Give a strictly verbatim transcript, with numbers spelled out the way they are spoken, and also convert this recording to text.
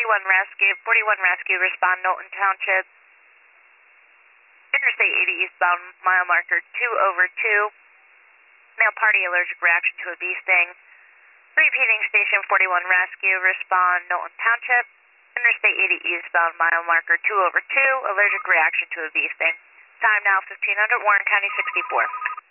forty-one Rescue, forty-one Rescue, respond Knowlton Township. Interstate eighty eastbound, mile marker two over two. Male party allergic reaction to a bee sting. Repeating station forty-one Rescue, respond Knowlton Township. Interstate eighty eastbound, mile marker two over two. Allergic reaction to a bee sting. Time now fifteen hundred, Warren County sixty-four.